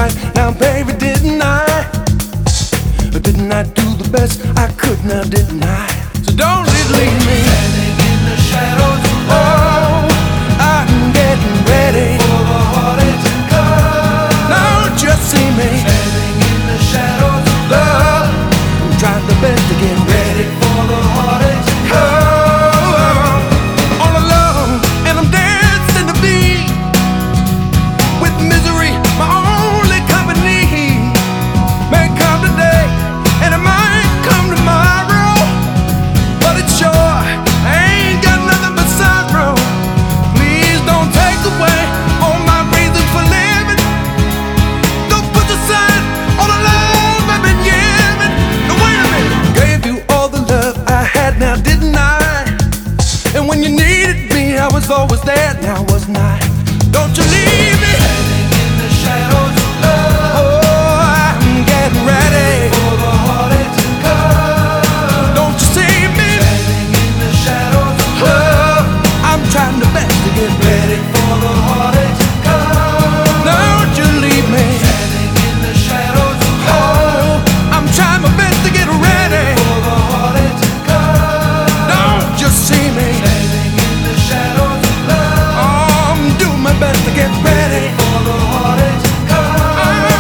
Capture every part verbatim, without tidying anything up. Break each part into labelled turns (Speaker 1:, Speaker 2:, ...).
Speaker 1: right. Now, baby, didn't I? Didn't I do the best I could? Now, didn't I? So don't leave me standing in the shadows. Oh, I'm getting ready for the heartache to come. Now, just see me standing in the shadows of love. I'm trying the best to get ready for the heartache to come. All alone, and I'm dancing to be with misery, my only company. May come today, and it might come tomorrow, but it sure ain't got nothing but sorrow. Please don't take away all my reasons for living. Don't put aside all the love I've been giving. Now wait a minute. Gave you all the love I had, now didn't I? And when you needed me, I was always there, now wasn't I? Don't you leave me standing in the shadows of love. Oh, I'm getting ready for the heartache to come. Don't you see me standing in the shadows of love? I'm trying the best to get ready for the heartache to come. Don't you leave me standing in the shadows of love. Oh, I'm trying my best to get ready for the heartache to come. Don't you see me standing in the shadows of love? Oh, I'm doing my best to get ready for the heartache to come.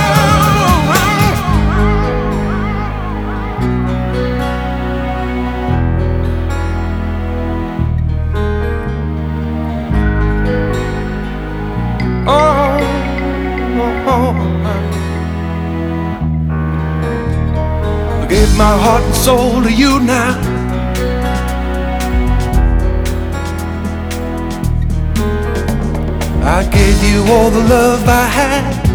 Speaker 1: I gave my heart and soul to you now. I gave you all the love I had.